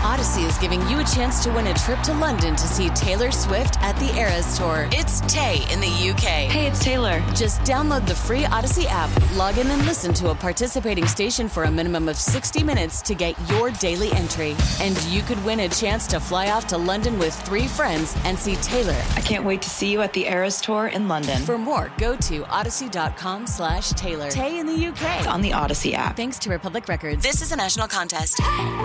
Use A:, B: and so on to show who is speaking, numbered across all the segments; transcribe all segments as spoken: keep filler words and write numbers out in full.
A: Odyssey is giving you a chance to win a trip to London to see Taylor Swift at the Eras Tour. It's Tay in the U K.
B: Hey, it's Taylor.
A: Just download the free Odyssey app, log in and listen to a participating station for a minimum of sixty minutes to get your daily entry. And you could win a chance to fly off to London with three friends and see Taylor.
B: I can't wait to see you at the Eras Tour in London.
A: For more, go to odyssey.com slash Taylor. Tay in the U K.
B: It's on the Odyssey app.
A: Thanks to Republic Records. This is a national contest.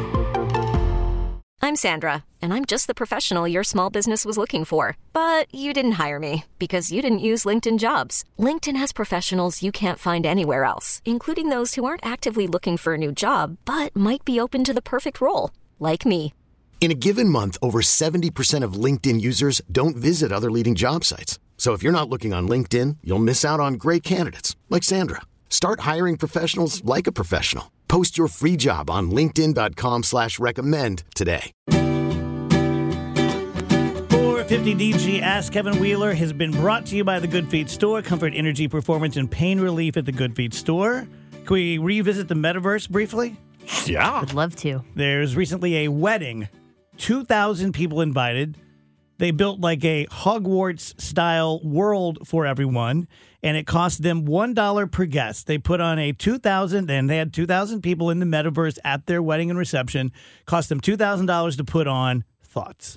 C: I'm Sandra, and I'm just the professional your small business was looking for. But you didn't hire me because you didn't use LinkedIn Jobs. LinkedIn has professionals you can't find anywhere else, including those who aren't actively looking for a new job, but might be open to the perfect role, like me.
D: In a given month, over seventy percent of LinkedIn users don't visit other leading job sites. So if you're not looking on LinkedIn, you'll miss out on great candidates like Sandra. Start hiring professionals like a professional. Post your free job on linkedin.com slash recommend today.
E: four fifty D G Ask Kevin Wheeler has been brought to you by the Good Feet Store. Comfort, energy, performance, and pain relief at the Good Feet Store. Can we revisit the metaverse briefly?
F: Yeah.
G: Would love to.
E: There's recently a wedding. two thousand people invited. They built like a Hogwarts-style world for everyone, and it cost them one dollar per guest. They put on a two thousand, and they had two thousand people in the metaverse at their wedding and reception. Cost them two thousand dollars to put on. Thoughts?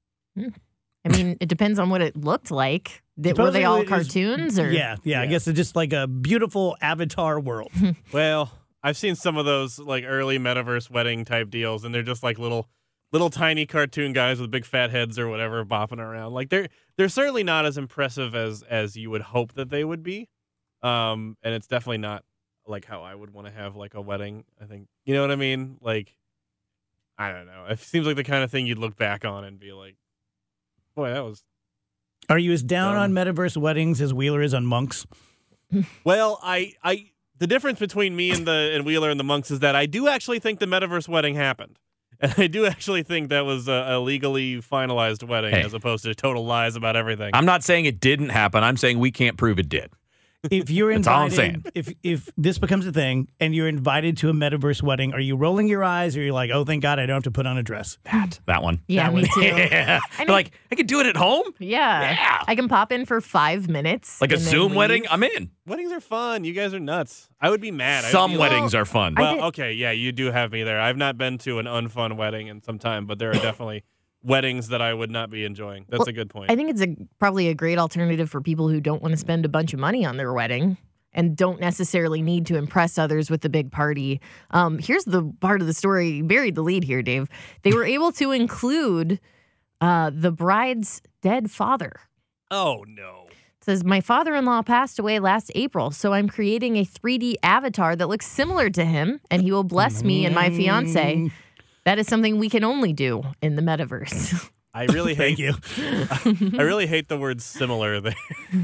G: I mean, it depends on what it looked like. Did, were they all cartoons? Or
E: Yeah, yeah, yeah, I guess it's just like a beautiful avatar world.
F: Well, I've seen some of those like early metaverse wedding type deals, and they're just like little... little tiny cartoon guys with big fat heads or whatever bopping around. Like they're they're certainly not as impressive as as you would hope that they would be. Um, and it's definitely not like how I would want to have like a wedding. I think you know what I mean. Like I don't know. It seems like the kind of thing you'd look back on and be like, boy, that was.
E: Are you as down
F: dumb.
E: on metaverse weddings as Wheeler is on monks?
F: Well, I I the difference between me and the and Wheeler and the monks is that I do actually think the metaverse wedding happened. And I do actually think that was a, a legally finalized wedding
H: Hey.
F: as opposed to total lies about everything.
H: I'm not saying it didn't happen. I'm saying we can't prove it did.
E: If you're
H: That's all I'm
E: invited,
H: saying.
E: if if this becomes a thing and you're invited to a metaverse wedding, are you rolling your eyes or are you like, oh, thank God I don't have to put on a dress?
H: That that one.
G: Yeah,
E: That
G: me
E: one.
G: too.
H: Yeah.
G: I mean-
H: like, I could do it at home?
G: Yeah.
H: Yeah.
G: I can pop in for five minutes.
H: Like a
G: and then
H: Zoom
G: leave.
H: wedding? I'm in.
F: Weddings are fun. You guys are nuts. I would be mad. I would
H: Some
F: be like,
H: weddings are fun.
G: I
F: Well,
G: did-
F: okay, yeah, you do have me there. I've not been to an unfun wedding in some time, but there are definitely weddings that I would not be enjoying. That's
G: Well,
F: a good point.
G: I think it's a probably a great alternative for people who don't want to spend a bunch of money on their wedding and don't necessarily need to impress others with the big party. Um, here's the part of the story. You buried the lead here, Dave. They were able to include uh, the bride's dead father.
F: oh, no.
G: It says, my father-in-law passed away last April, so I'm creating a three D avatar that looks similar to him, and he will bless me and my fiance. That is something we can only do in the metaverse.
F: I really hate
E: Thank you.
F: I really hate the word similar there.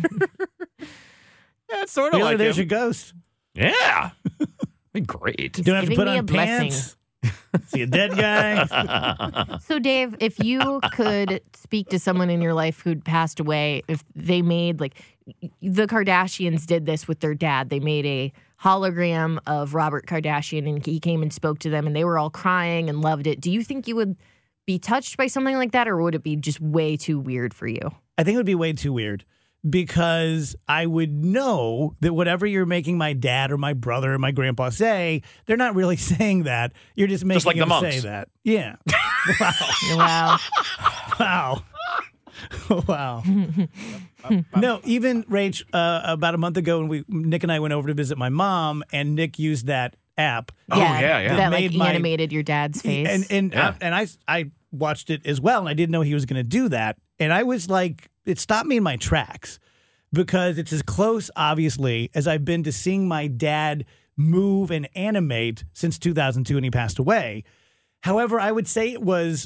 F: Yeah, it's sort of
E: Wheeler,
F: like
E: there's
F: him.
E: your ghost.
H: Yeah. Great.
G: He's
E: Don't have to
G: giving
E: put
G: me
E: on
G: a blessing.
E: pants. See a dead guy.
G: So, Dave, if you could speak to someone in your life who'd passed away, if they made, like, the Kardashians did this with their dad. They made a hologram of Robert Kardashian, and he came and spoke to them, and they were all crying and loved it. Do you think you would be touched by something like that, or would it be just way too weird for you?
E: I think it would be way too weird because I would know that whatever you're making my dad or my brother or my grandpa say, they're not really saying that. You're just making
H: Just like the
E: them
H: monks.
E: say that. Yeah.
G: Wow.
E: Wow. Wow. No, even Rach, uh, about a month ago when we Nick and I went over to visit my mom, and Nick used that app.
H: Oh, yeah, yeah.
G: That, like,
E: Made my-
G: animated your dad's face.
E: And and
H: Yeah.
E: I, and I I watched it as well, and I didn't know he was going to do that. And I was like, it stopped me in my tracks because it's as close, obviously, as I've been to seeing my dad move and animate since two thousand two when he passed away. However, I would say it was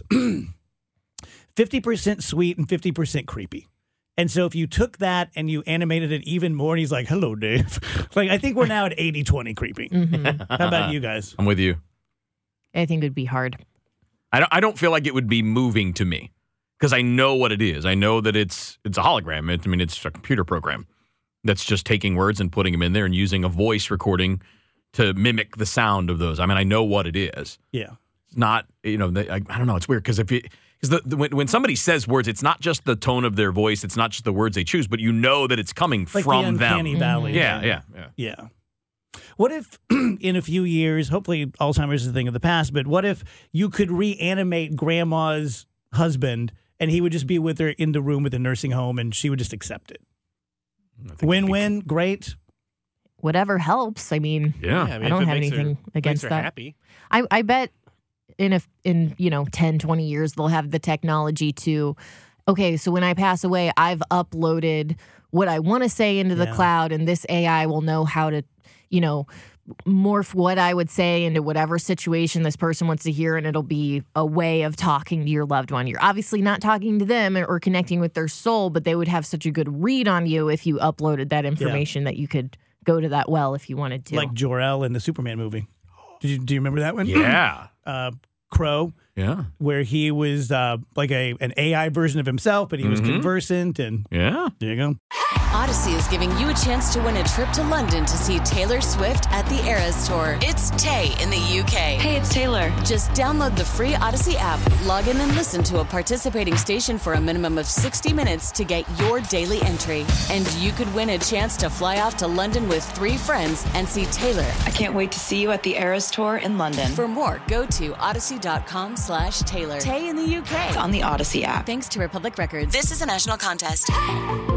E: fifty percent sweet and fifty percent creepy. And so if you took that and you animated it even more, and he's like, hello, Dave. Like, I think we're now at eighty twenty creepy.
G: Mhm.
E: How about you guys?
H: I'm with you.
G: I think it would be hard.
H: I don't, I don't feel like it would be moving to me because I know what it is. I know that it's it's a hologram. It, I mean, it's a computer program that's just taking words and putting them in there and using a voice recording to mimic the sound of those. I mean, I know what it is.
E: Yeah.
H: It's not, you know, they, I, I don't know. It's weird because if it, because the, the, when, when somebody says words, it's not just the tone of their voice. It's not just the words they choose, but you know that it's coming
E: like
H: from
E: the uncanny
H: them.
E: valley.
H: Yeah, yeah, yeah.
E: Yeah. What if in a few years, hopefully Alzheimer's is a thing of the past, but what if you could reanimate grandma's husband and he would just be with her in the room with the nursing home and she would just accept it? Win-win, great.
G: Whatever helps. I mean,
H: Yeah.
F: Yeah, I, mean,
G: I don't
F: if it
G: have
F: makes her-
G: anything
F: makes
G: against
F: her
G: that.
F: Happy.
G: I, I bet in a, in you know ten, twenty years they'll have the technology to, okay, so when I pass away, I've uploaded what I want to say into the
E: Yeah.
G: cloud, and this A I will know how to, you know, morph what I would say into whatever situation this person wants to hear, and it'll be a way of talking to your loved one. You're obviously not talking to them or connecting with their soul, but they would have such a good read on you if you uploaded that information that you could go to that well if you wanted to.
E: Like Jor-El in the Superman movie. Did you, do you remember that one?
H: Yeah.
E: uh, Crow,
H: Yeah.
E: where he was uh, like a an A I version of himself, but he was
H: Mhm.
E: conversant, and
H: Yeah.
E: there you go.
A: Odyssey is giving you a chance to win a trip to London to see Taylor Swift at the Eras Tour. It's Tay in the U K.
B: Hey, it's Taylor.
A: Just download the free Odyssey app, log in and listen to a participating station for a minimum of sixty minutes to get your daily entry. And you could win a chance to fly off to London with three friends and see Taylor.
B: I can't wait to see you at the Eras Tour in London.
A: For more, go to odyssey.com slash Taylor. Tay in the U K.
B: It's on the Odyssey app.
A: Thanks to Republic Records. This is a national contest.